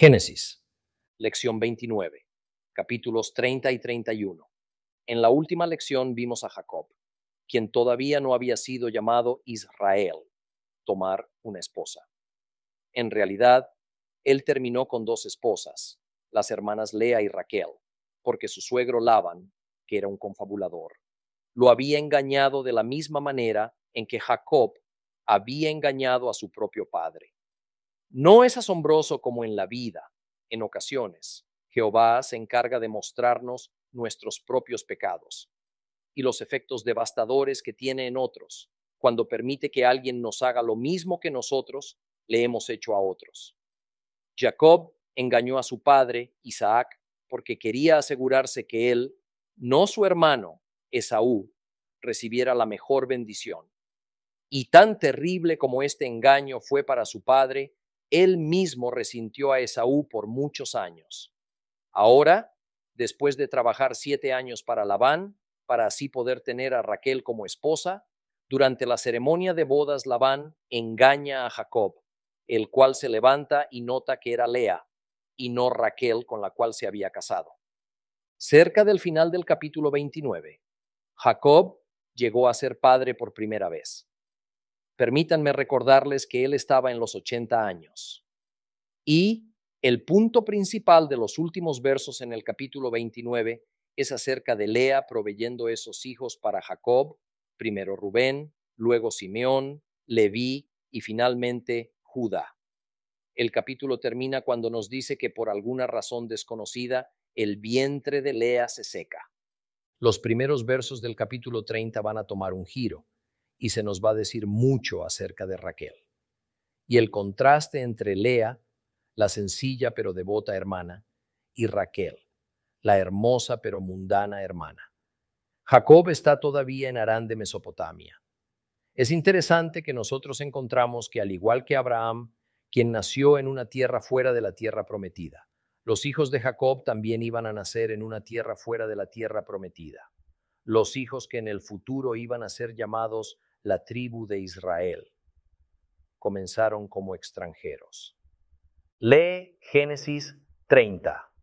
Génesis, lección 29, capítulos 30 y 31. En la última lección vimos a Jacob, quien todavía no había sido llamado Israel, tomar una esposa. En realidad, él terminó con dos esposas, las hermanas Lea y Raquel, porque su suegro Labán, que era un confabulador, lo había engañado de la misma manera en que Jacob había engañado a su propio padre. No es asombroso como en la vida, en ocasiones, Jehová se encarga de mostrarnos nuestros propios pecados y los efectos devastadores que tiene en otros, cuando permite que alguien nos haga lo mismo que nosotros le hemos hecho a otros. Jacob engañó a su padre, Isaac, porque quería asegurarse que él, no su hermano, Esaú, recibiera la mejor bendición. Y tan terrible como este engaño fue para su padre, él mismo resintió a Esaú por muchos años. Ahora, después de trabajar 7 años para Labán, para así poder tener a Raquel como esposa, durante la ceremonia de bodas Labán engaña a Jacob, el cual se levanta y nota que era Lea, y no Raquel con la cual se había casado. Cerca del final del capítulo 29, Jacob llegó a ser padre por primera vez. Permítanme recordarles que él estaba en los 80 años. Y el punto principal de los últimos versos en el capítulo 29 es acerca de Lea proveyendo esos hijos para Jacob, primero Rubén, luego Simeón, Leví y finalmente Judá. El capítulo termina cuando nos dice que por alguna razón desconocida, el vientre de Lea se seca. Los primeros versos del capítulo 30 van a tomar un giro y se nos va a decir mucho acerca de Raquel. Y el contraste entre Lea, la sencilla pero devota hermana, y Raquel, la hermosa pero mundana hermana. Jacob está todavía en Harán de Mesopotamia. Es interesante que nosotros encontramos que, al igual que Abraham, quien nació en una tierra fuera de la tierra prometida, los hijos de Jacob también iban a nacer en una tierra fuera de la tierra prometida. Los hijos que en el futuro iban a ser llamados la tribu de Israel comenzaron como extranjeros. Lee Génesis 30.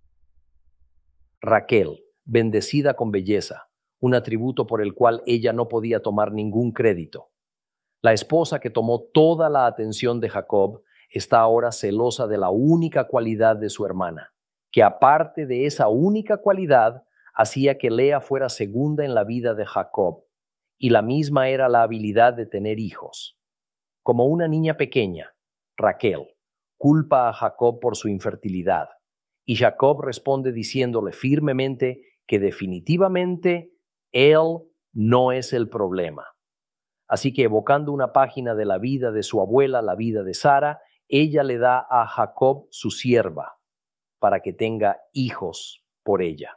Raquel, bendecida con belleza, un atributo por el cual ella no podía tomar ningún crédito. La esposa que tomó toda la atención de Jacob está ahora celosa de la única cualidad de su hermana, que aparte de esa única cualidad, hacía que Lea fuera segunda en la vida de Jacob, y la misma era la habilidad de tener hijos. Como una niña pequeña, Raquel culpa a Jacob por su infertilidad, y Jacob responde diciéndole firmemente que definitivamente él no es el problema. Así que, evocando una página de la vida de su abuela, la vida de Sara, ella le da a Jacob su sierva para que tenga hijos por ella.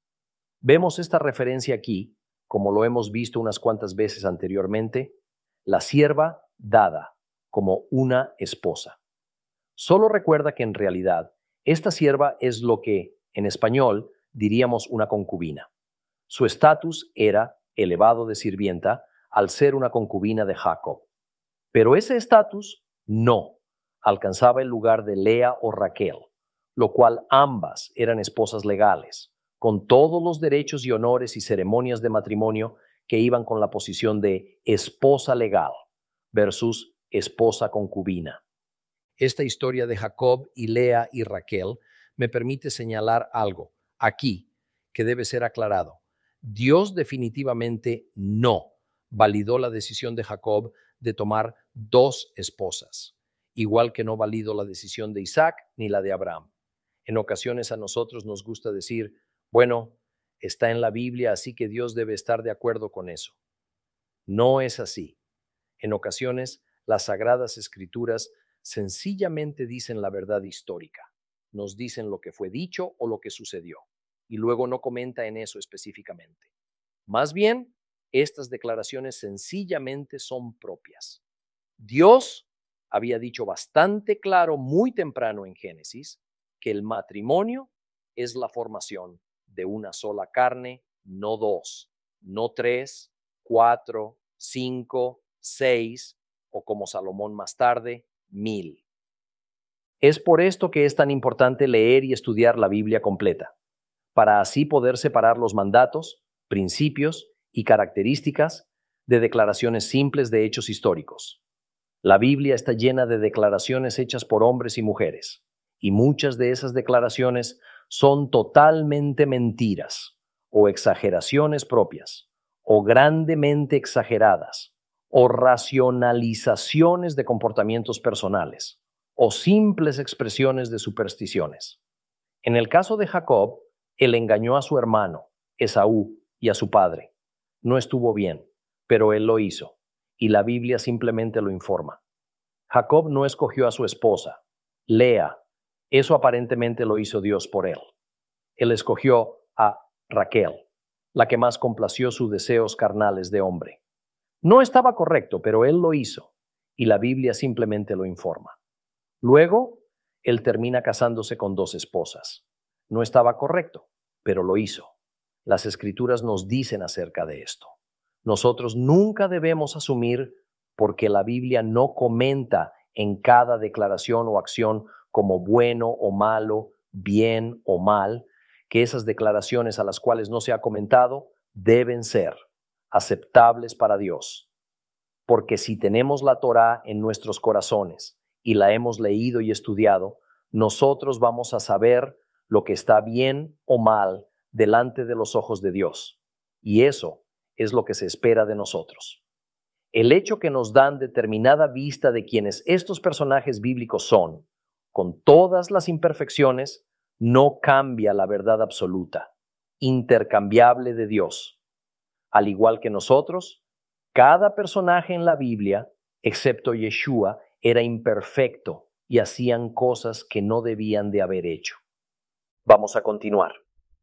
Vemos esta referencia aquí, como lo hemos visto unas cuantas veces anteriormente, la sierva dada como una esposa. Solo recuerda que en realidad esta sierva es lo que en español diríamos una concubina. Su estatus era elevado de sirvienta al ser una concubina de Jacob. Pero ese estatus no alcanzaba el lugar de Lea o Raquel, lo cual ambas eran esposas legales, con todos los derechos y honores y ceremonias de matrimonio que iban con la posición de esposa legal versus esposa concubina. Esta historia de Jacob y Lea y Raquel me permite señalar algo aquí que debe ser aclarado. Dios definitivamente no validó la decisión de Jacob de tomar 2 esposas, igual que no validó la decisión de Isaac ni la de Abraham. En ocasiones a nosotros nos gusta decir, bueno, está en la Biblia, así que Dios debe estar de acuerdo con eso. No es así. En ocasiones, las Sagradas Escrituras sencillamente dicen la verdad histórica. Nos dicen lo que fue dicho o lo que sucedió, y luego no comenta en eso específicamente. Más bien, estas declaraciones sencillamente son propias. Dios había dicho bastante claro muy temprano en Génesis que el matrimonio es la formación de una sola carne, no 2, no 3, 4, 5, 6 o como Salomón más tarde, 1000. Es por esto que es tan importante leer y estudiar la Biblia completa, para así poder separar los mandatos, principios y características de declaraciones simples de hechos históricos. La Biblia está llena de declaraciones hechas por hombres y mujeres, y muchas de esas declaraciones son totalmente mentiras, o exageraciones propias, o grandemente exageradas, o racionalizaciones de comportamientos personales, o simples expresiones de supersticiones. En el caso de Jacob, él engañó a su hermano, Esaú, y a su padre. No estuvo bien, pero él lo hizo, y la Biblia simplemente lo informa. Jacob no escogió a su esposa, Lea. Eso aparentemente lo hizo Dios por él. Él escogió a Raquel, la que más complació sus deseos carnales de hombre. No estaba correcto, pero él lo hizo, y la Biblia simplemente lo informa. Luego, él termina casándose con 2 esposas. No estaba correcto, pero lo hizo. Las Escrituras nos dicen acerca de esto. Nosotros nunca debemos asumir, porque la Biblia no comenta en cada declaración o acción como bueno o malo, bien o mal, que esas declaraciones a las cuales no se ha comentado deben ser aceptables para Dios. Porque si tenemos la Torá en nuestros corazones y la hemos leído y estudiado, nosotros vamos a saber lo que está bien o mal delante de los ojos de Dios. Y eso es lo que se espera de nosotros. El hecho que nos dan determinada vista de quienes estos personajes bíblicos son, con todas las imperfecciones, no cambia la verdad absoluta, intercambiable de Dios. Al igual que nosotros, cada personaje en la Biblia, excepto Yeshua, era imperfecto y hacían cosas que no debían de haber hecho. Vamos a continuar.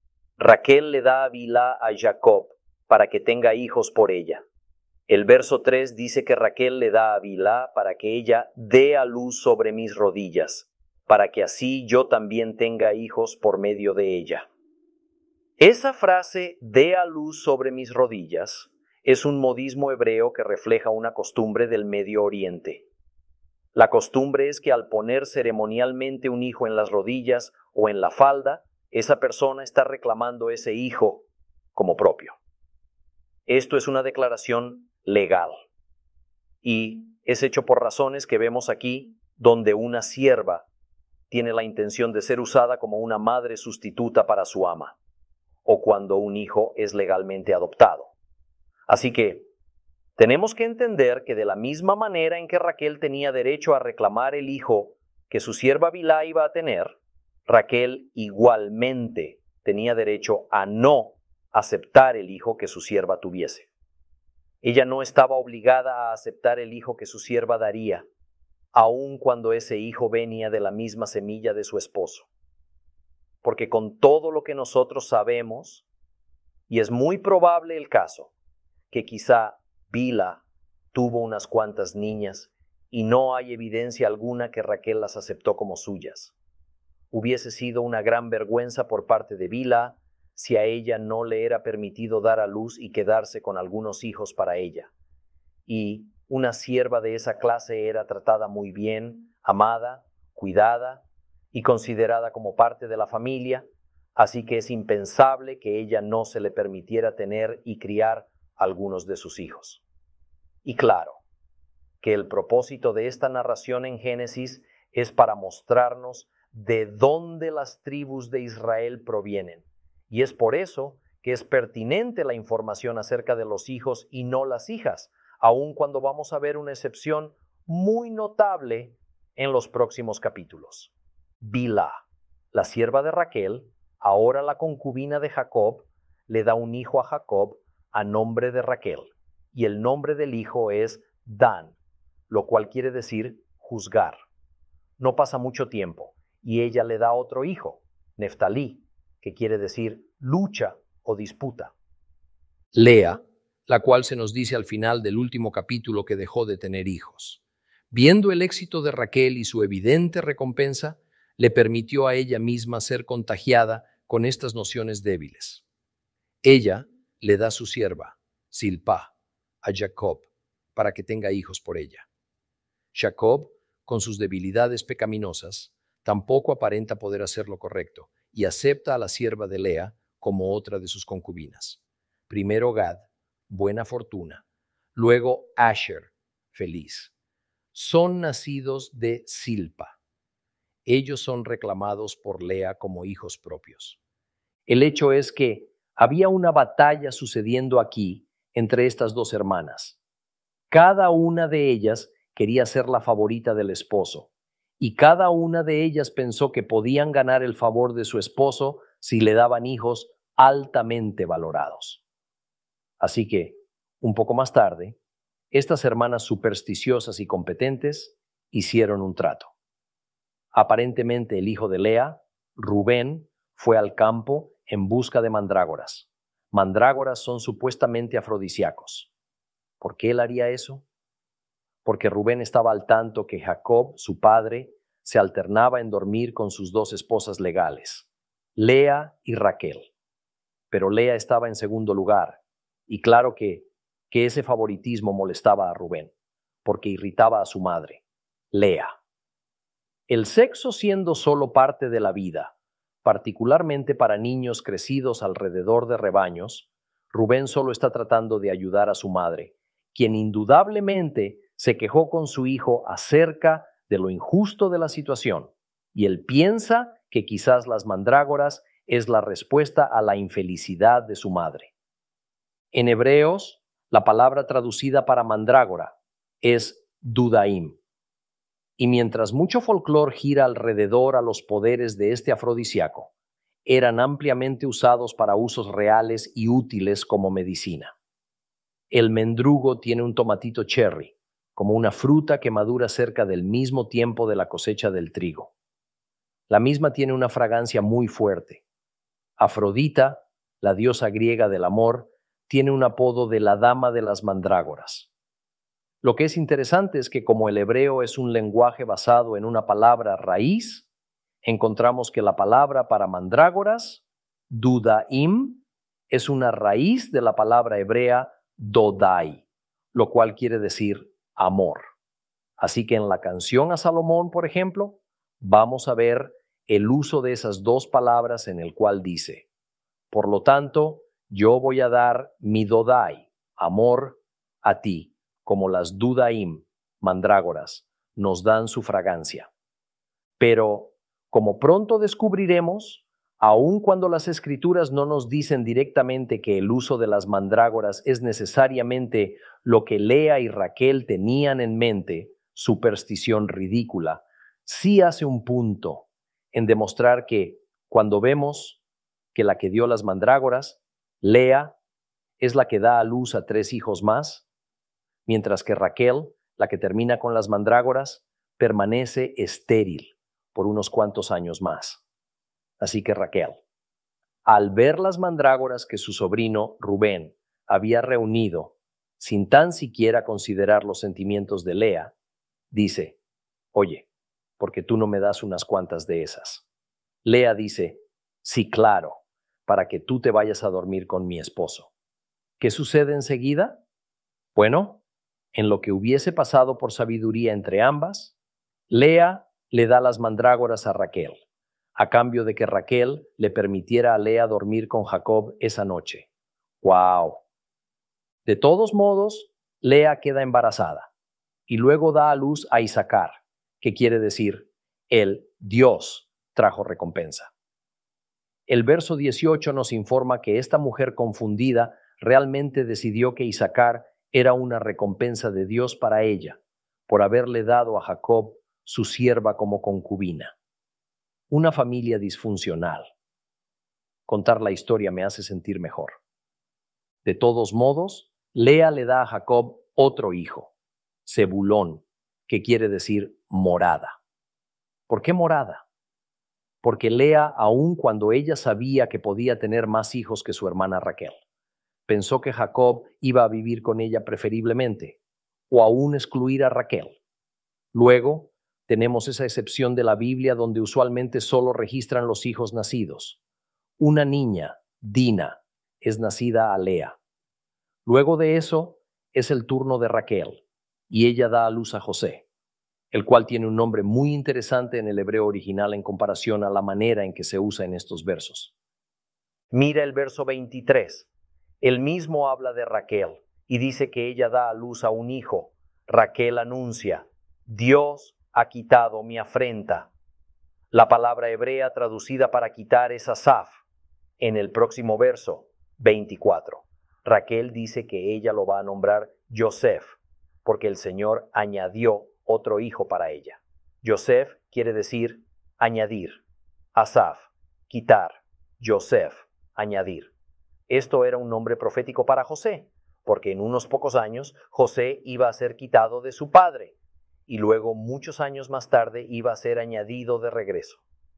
Raquel le da a Bilhá a Jacob para que tenga hijos por ella. El verso 3 dice que Raquel le da a Bilhá para que ella dé a luz sobre mis rodillas, para que así yo también tenga hijos por medio de ella. Esa frase, dé a luz sobre mis rodillas, es un modismo hebreo que refleja una costumbre del Medio Oriente. La costumbre es que al poner ceremonialmente un hijo en las rodillas o en la falda, esa persona está reclamando ese hijo como propio. Esto es una declaración legal y es hecho por razones que vemos aquí, donde una sierva tiene la intención de ser usada como una madre sustituta para su ama, o cuando un hijo es legalmente adoptado. Así que tenemos que entender que de la misma manera en que Raquel tenía derecho a reclamar el hijo que su sierva Bilhá iba a tener, Raquel igualmente tenía derecho a no aceptar el hijo que su sierva tuviese. Ella no estaba obligada a aceptar el hijo que su sierva daría, aun cuando ese hijo venía de la misma semilla de su esposo. Porque con todo lo que nosotros sabemos, y es muy probable el caso, que quizá Bilhá tuvo unas cuantas niñas y no hay evidencia alguna que Raquel las aceptó como suyas. Hubiese sido una gran vergüenza por parte de Bilhá si a ella no le era permitido dar a luz y quedarse con algunos hijos para ella. Y una sierva de esa clase era tratada muy bien, amada, cuidada y considerada como parte de la familia, así que es impensable que ella no se le permitiera tener y criar algunos de sus hijos. Y claro, que el propósito de esta narración en Génesis es para mostrarnos de dónde las tribus de Israel provienen. Y es por eso que es pertinente la información acerca de los hijos y no las hijas, aun cuando vamos a ver una excepción muy notable en los próximos capítulos. Bilhá, la sierva de Raquel, ahora la concubina de Jacob, le da un hijo a Jacob a nombre de Raquel, y el nombre del hijo es Dan, lo cual quiere decir juzgar. No pasa mucho tiempo, y ella le da otro hijo, Neftalí, que quiere decir lucha o disputa. Lea, la cual se nos dice al final del último capítulo que dejó de tener hijos. Viendo el éxito de Raquel y su evidente recompensa, le permitió a ella misma ser contagiada con estas nociones débiles. Ella le da su sierva, Zilpá, a Jacob, para que tenga hijos por ella. Jacob, con sus debilidades pecaminosas, Tampoco aparenta poder hacer lo correcto y acepta a la sierva de Lea como otra de sus concubinas. Primero Gad, buena fortuna. Luego Asher, feliz. Son nacidos de Silpa. Ellos son reclamados por Lea como hijos propios. El hecho es que había una batalla sucediendo aquí entre estas dos hermanas. Cada una de ellas quería ser la favorita del esposo, y cada una de ellas pensó que podían ganar el favor de su esposo si le daban hijos altamente valorados. Así que, un poco más tarde, estas hermanas supersticiosas y competentes hicieron un trato. Aparentemente el hijo de Lea, Rubén, fue al campo en busca de mandrágoras. Mandrágoras son supuestamente afrodisíacos. ¿Por qué él haría eso? Porque Rubén estaba al tanto que Jacob, su padre, se alternaba en dormir con sus dos esposas legales, Lea y Raquel. Pero Lea estaba en segundo lugar, y claro que ese favoritismo molestaba a Rubén, porque irritaba a su madre, Lea. El sexo siendo solo parte de la vida, particularmente para niños crecidos alrededor de rebaños, Rubén solo está tratando de ayudar a su madre, quien indudablemente se quejó con su hijo acerca de lo injusto de la situación, y él piensa que quizás las mandrágoras es la respuesta a la infelicidad de su madre. En Hebreos, la palabra traducida para mandrágora es dudaim. Y mientras mucho folclore gira alrededor a los poderes de este afrodisíaco, eran ampliamente usados para usos reales y útiles como medicina. El mendrugo tiene un tomatito cherry, como una fruta que madura cerca del mismo tiempo de la cosecha del trigo. La misma tiene una fragancia muy fuerte. Afrodita, la diosa griega del amor, tiene un apodo de la dama de las mandrágoras. Lo que es interesante es que como el hebreo es un lenguaje basado en una palabra raíz, encontramos que la palabra para mandrágoras, dudaim, es una raíz de la palabra hebrea dodai, lo cual quiere decir amor. Así que en la canción a Salomón, por ejemplo, vamos a ver el uso de esas dos palabras en el cual dice, por lo tanto, yo voy a dar mi dodai, amor, a ti, como las dudaim, mandrágoras, nos dan su fragancia. Pero, como pronto descubriremos, aun cuando las escrituras no nos dicen directamente que el uso de las mandrágoras es necesariamente lo que Lea y Raquel tenían en mente, superstición ridícula, sí hace un punto en demostrar que cuando vemos que la que dio las mandrágoras, Lea, es la que da a luz a 3 hijos más, mientras que Raquel, la que termina con las mandrágoras, permanece estéril por unos cuantos años más. Así que Raquel, al ver las mandrágoras que su sobrino Rubén había reunido, sin tan siquiera considerar los sentimientos de Lea, dice, oye, ¿por qué tú no me das unas cuantas de esas? Lea dice, sí, claro, para que tú te vayas a dormir con mi esposo. ¿Qué sucede enseguida? Bueno, en lo que hubiese pasado por sabiduría entre ambas, Lea le da las mandrágoras a Raquel, a cambio de que Raquel le permitiera a Lea dormir con Jacob esa noche. ¡Wow! De todos modos, Lea queda embarazada y luego da a luz a Isacar, que quiere decir, el Dios trajo recompensa. El verso 18 nos informa que esta mujer confundida realmente decidió que Isacar era una recompensa de Dios para ella, por haberle dado a Jacob su sierva como concubina. Una familia disfuncional. Contar la historia me hace sentir mejor. De todos modos, Lea le da a Jacob otro hijo, Zebulón, que quiere decir morada. ¿Por qué morada? Porque Lea, aun cuando ella sabía que podía tener más hijos que su hermana Raquel, pensó que Jacob iba a vivir con ella preferiblemente, o aún excluir a Raquel. Luego, tenemos esa excepción de la Biblia donde usualmente solo registran los hijos nacidos. Una niña, Dina, es nacida a Lea. Luego de eso, es el turno de Raquel, y ella da a luz a José. el cual tiene un nombre muy interesante en el hebreo original en comparación a la manera en que se usa en estos versos. Mira el verso 23. Él mismo habla de Raquel y dice que ella da a luz a un hijo. Raquel anuncia: Dios ha quitado mi afrenta. La palabra hebrea traducida para quitar es asaf. En el próximo verso, 24, Raquel dice que ella lo va a nombrar Yosef, porque el Señor añadió otro hijo para ella. Yosef quiere decir añadir. Asaf, quitar. Yosef, añadir. Esto era un nombre profético para José, porque en unos pocos años José iba a ser quitado de su padre y luego muchos años más tarde iba a ser añadido de regreso.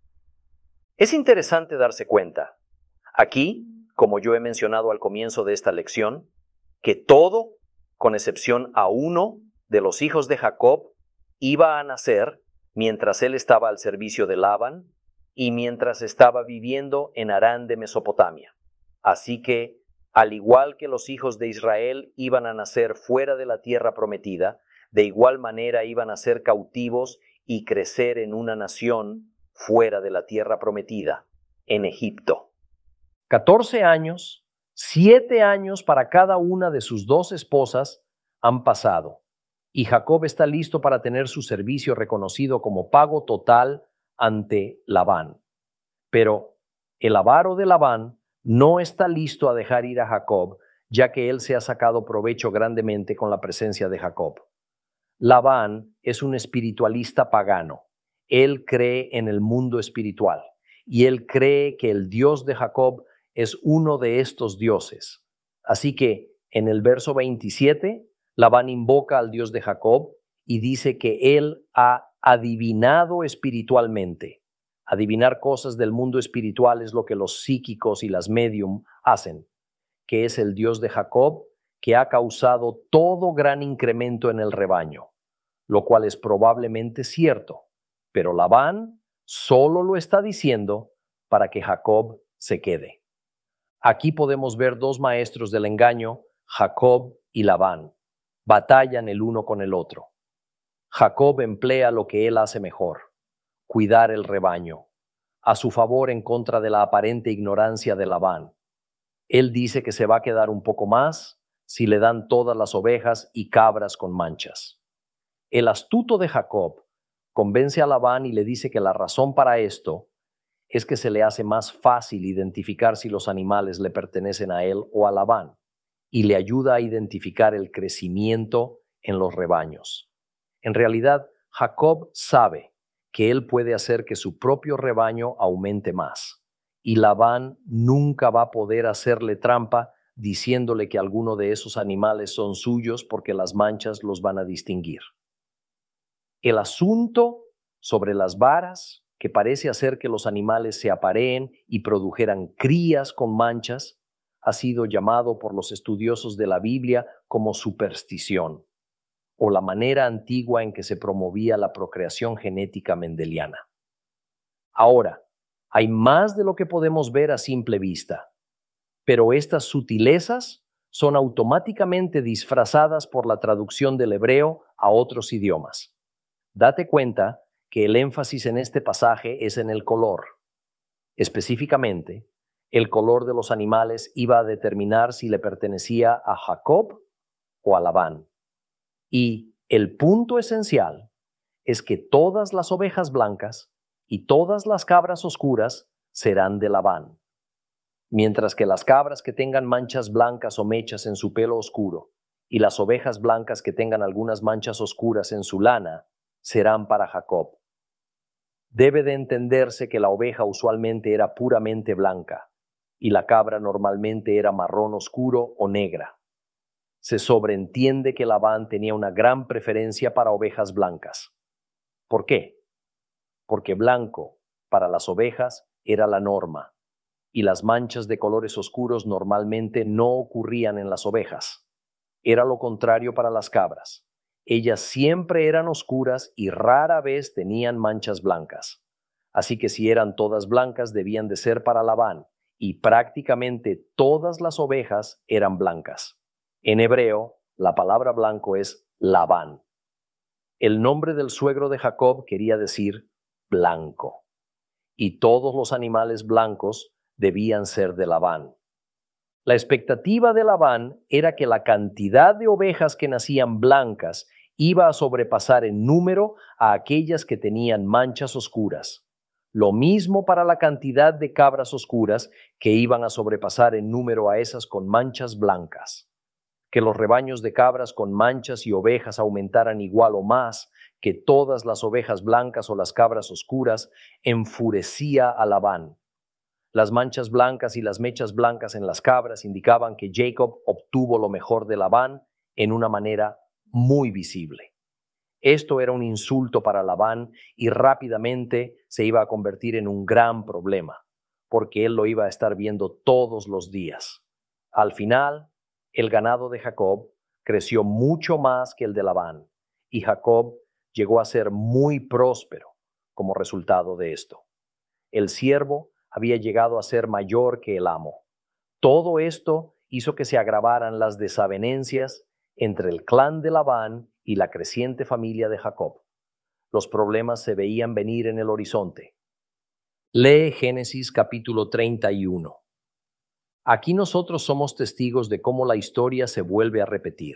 Es interesante darse cuenta, aquí, como yo he mencionado al comienzo de esta lección, que todo, con excepción a uno de los hijos de Jacob, iba a nacer mientras él estaba al servicio de Labán y mientras estaba viviendo en Harán de Mesopotamia. Así que, al igual que los hijos de Israel iban a nacer fuera de la tierra prometida, de igual manera iban a ser cautivos y crecer en una nación fuera de la tierra prometida, en Egipto. 14 años, 7 años para cada una de sus 2 esposas han pasado, y Jacob está listo para tener su servicio reconocido como pago total ante Labán. Pero el avaro de Labán no está listo a dejar ir a Jacob, ya que él se ha sacado provecho grandemente con la presencia de Jacob. Labán es un espiritualista pagano. Él cree en el mundo espiritual y él cree que el Dios de Jacob es uno de estos dioses. Así que en el verso 27, Labán invoca al Dios de Jacob y dice que él ha adivinado espiritualmente. Adivinar cosas del mundo espiritual es lo que los psíquicos y las medium hacen, que es el Dios de Jacob que ha causado todo gran incremento en el rebaño, lo cual es probablemente cierto, pero Labán solo lo está diciendo para que Jacob se quede. Aquí podemos ver 2 maestros del engaño, Jacob y Labán. Batallan el uno con el otro. Jacob emplea lo que él hace mejor: cuidar el rebaño, a su favor en contra de la aparente ignorancia de Labán. Él dice que se va a quedar un poco más si le dan todas las ovejas y cabras con manchas. El astuto de Jacob convence a Labán y le dice que la razón para esto es que se le hace más fácil identificar si los animales le pertenecen a él o a Labán, y le ayuda a identificar el crecimiento en los rebaños. En realidad, Jacob sabe que él puede hacer que su propio rebaño aumente más, y Labán nunca va a poder hacerle trampa diciéndole que alguno de esos animales son suyos porque las manchas los van a distinguir. El asunto sobre las varas, que parece hacer que los animales se apareen y produjeran crías con manchas, ha sido llamado por los estudiosos de la Biblia como superstición, o la manera antigua en que se promovía la procreación genética mendeliana. Ahora, hay más de lo que podemos ver a simple vista, pero estas sutilezas son automáticamente disfrazadas por la traducción del hebreo a otros idiomas. Date cuenta que el énfasis en este pasaje es en el color. Específicamente, el color de los animales iba a determinar si le pertenecía a Jacob o a Labán. Y el punto esencial es que todas las ovejas blancas y todas las cabras oscuras serán de Labán, mientras que las cabras que tengan manchas blancas o mechas en su pelo oscuro y las ovejas blancas que tengan algunas manchas oscuras en su lana serán para Jacob. Debe de entenderse que la oveja usualmente era puramente blanca y la cabra normalmente era marrón oscuro o negra. Se sobreentiende que Labán tenía una gran preferencia para ovejas blancas. ¿Por qué? Porque blanco para las ovejas era la norma y las manchas de colores oscuros normalmente no ocurrían en las ovejas. Era lo contrario para las cabras. Ellas siempre eran oscuras y rara vez tenían manchas blancas. Así que si eran todas blancas debían de ser para Labán, y prácticamente todas las ovejas eran blancas. En hebreo, la palabra blanco es Labán. El nombre del suegro de Jacob quería decir blanco, y todos los animales blancos debían ser de Labán. La expectativa de Labán era que la cantidad de ovejas que nacían blancas iba a sobrepasar en número a aquellas que tenían manchas oscuras. Lo mismo para la cantidad de cabras oscuras que iban a sobrepasar en número a esas con manchas blancas. Que los rebaños de cabras con manchas y ovejas aumentaran igual o más que todas las ovejas blancas o las cabras oscuras enfurecía a Labán. Las manchas blancas y las mechas blancas en las cabras indicaban que Jacob obtuvo lo mejor de Labán en una manera muy visible. Esto era un insulto para Labán y rápidamente se iba a convertir en un gran problema, porque él lo iba a estar viendo todos los días. Al final, el ganado de Jacob creció mucho más que el de Labán, y Jacob llegó a ser muy próspero como resultado de esto. El siervo había llegado a ser mayor que el amo. Todo esto hizo que se agravaran las desavenencias entre el clan de Labán y la creciente familia de Jacob. Los problemas se veían venir en el horizonte. Lee Génesis capítulo 31. Aquí nosotros somos testigos de cómo la historia se vuelve a repetir.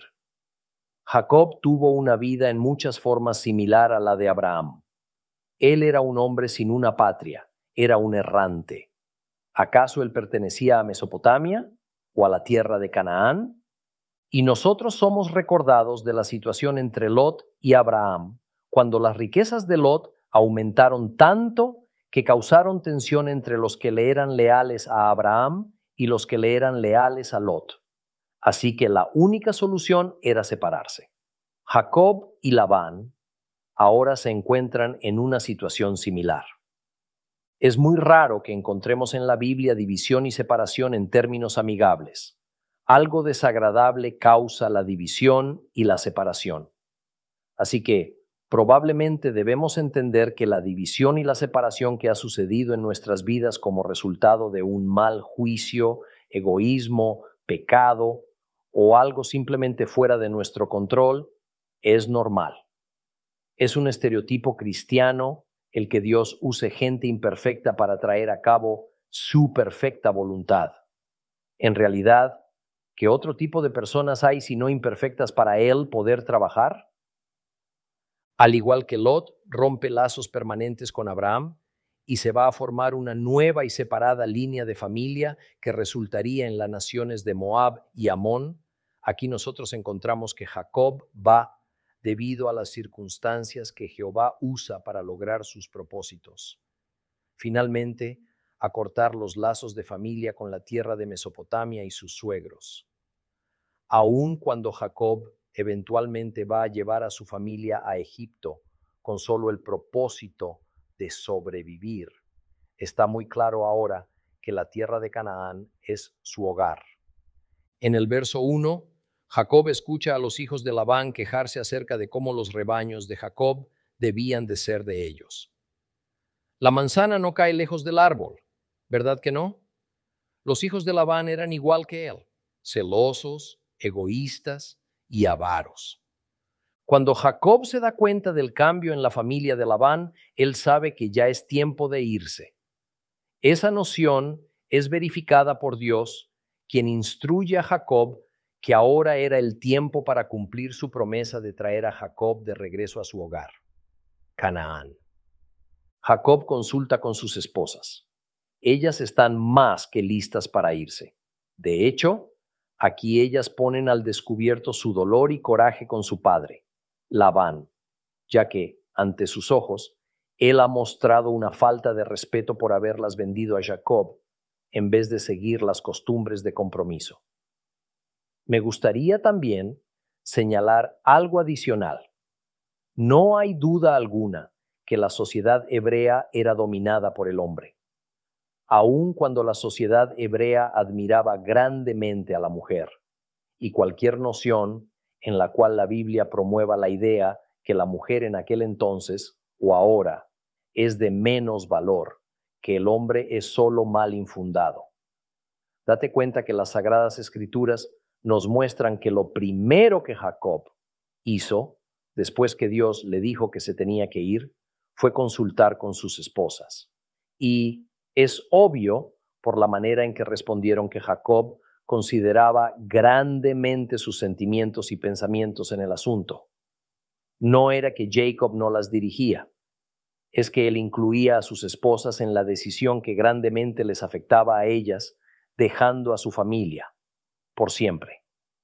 Jacob tuvo una vida en muchas formas similar a la de Abraham. Él era un hombre sin una patria, era un errante. ¿Acaso él pertenecía a Mesopotamia o a la tierra de Canaán? Y nosotros somos recordados de la situación entre Lot y Abraham, cuando las riquezas de Lot aumentaron tanto que causaron tensión entre los que le eran leales a Abraham y los que le eran leales a Lot. Así que la única solución era separarse. Jacob y Labán ahora se encuentran en una situación similar. Es muy raro que encontremos en la Biblia división y separación en términos amigables. Algo desagradable causa la división y la separación. Así que probablemente debemos entender que la división y la separación que ha sucedido en nuestras vidas como resultado de un mal juicio, egoísmo, pecado o algo simplemente fuera de nuestro control es normal. Es un estereotipo cristiano el que Dios use gente imperfecta para traer a cabo su perfecta voluntad. En realidad, ¿qué otro tipo de personas hay sino imperfectas para Él poder trabajar? Al igual que Lot rompe lazos permanentes con Abraham y se va a formar una nueva y separada línea de familia que resultaría en las naciones de Moab y Amón, aquí nosotros encontramos que Jacob va debido a las circunstancias que Jehová usa para lograr sus propósitos. Finalmente, a cortar los lazos de familia con la tierra de Mesopotamia y sus suegros. Aun cuando Jacob eventualmente va a llevar a su familia a Egipto con solo el propósito de sobrevivir, está muy claro ahora que la tierra de Canaán es su hogar. En el verso 1, Jacob escucha a los hijos de Labán quejarse acerca de cómo los rebaños de Jacob debían de ser de ellos. La manzana no cae lejos del árbol, ¿verdad que no? Los hijos de Labán eran igual que él, celosos, egoístas y avaros. Cuando Jacob se da cuenta del cambio en la familia de Labán, él sabe que ya es tiempo de irse. Esa noción es verificada por Dios, quien instruye a Jacob que ahora era el tiempo para cumplir su promesa de traer a Jacob de regreso a su hogar, Canaán. Jacob consulta con sus esposas. Ellas están más que listas para irse. De hecho, aquí ellas ponen al descubierto su dolor y coraje con su padre, Labán, ya que, ante sus ojos, él ha mostrado una falta de respeto por haberlas vendido a Jacob en vez de seguir las costumbres de compromiso. Me gustaría también señalar algo adicional. No hay duda alguna que la sociedad hebrea era dominada por el hombre, aun cuando la sociedad hebrea admiraba grandemente a la mujer, y cualquier noción en la cual la Biblia promueva la idea que la mujer en aquel entonces o ahora es de menos valor, que el hombre es solo mal infundado. Date cuenta que las Sagradas Escrituras nos muestran que lo primero que Jacob hizo después que Dios le dijo que se tenía que ir, fue consultar con sus esposas. Y es obvio por la manera en que respondieron que Jacob consideraba grandemente sus sentimientos y pensamientos en el asunto. No era que Jacob no las dirigía, es que él incluía a sus esposas en la decisión que grandemente les afectaba a ellas, dejando a su familia por siempre.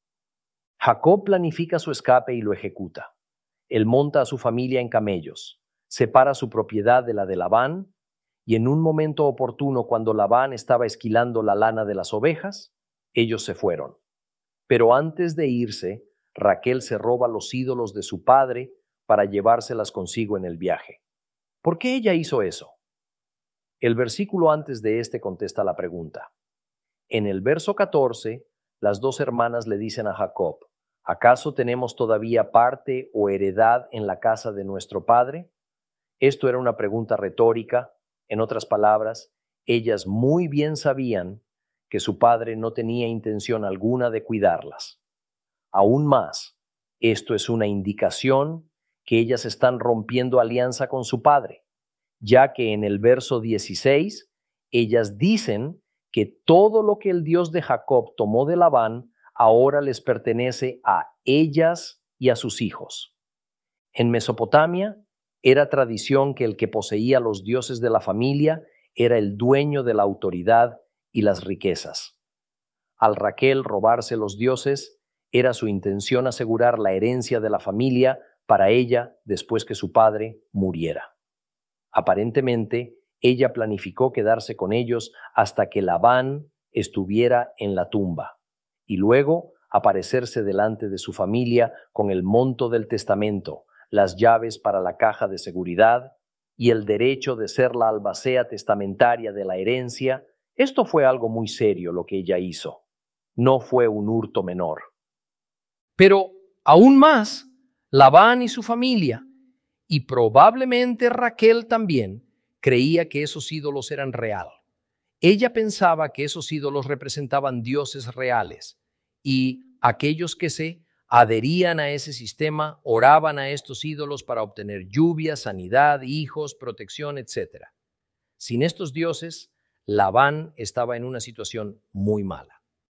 Jacob planifica su escape y lo ejecuta. Él monta a su familia en camellos, separa su propiedad de la de Labán, y en un momento oportuno, cuando Labán estaba esquilando la lana de las ovejas, ellos se fueron. Pero antes de irse, Raquel se roba los ídolos de su padre para llevárselas consigo en el viaje. ¿Por qué ella hizo eso? El versículo antes de este contesta la pregunta. En el verso 14, las dos hermanas le dicen a Jacob, ¿acaso tenemos todavía parte o heredad en la casa de nuestro padre? Esto era una pregunta retórica. En otras palabras, ellas muy bien sabían que su padre no tenía intención alguna de cuidarlas. Aún más, esto es una indicación que ellas están rompiendo alianza con su padre, ya que en el verso 16, ellas dicen que todo lo que el Dios de Jacob tomó de Labán ahora les pertenece a ellas y a sus hijos. En Mesopotamia era tradición que el que poseía los dioses de la familia era el dueño de la autoridad y las riquezas. Al Raquel robarse los dioses, era su intención asegurar la herencia de la familia para ella después que su padre muriera. Aparentemente, ella planificó quedarse con ellos hasta que Labán estuviera en la tumba y luego aparecerse delante de su familia con el monto del testamento, las llaves para la caja de seguridad y el derecho de ser la albacea testamentaria de la herencia. Esto fue algo muy serio lo que ella hizo. No fue un hurto menor. Pero aún más, Labán y su familia, y probablemente Raquel también, creía que esos ídolos eran real. Ella pensaba que esos ídolos representaban dioses reales y aquellos que se adherían a ese sistema oraban a estos ídolos para obtener lluvia, sanidad, hijos, protección, etc. Sin estos dioses, Labán estaba en una situación muy mala.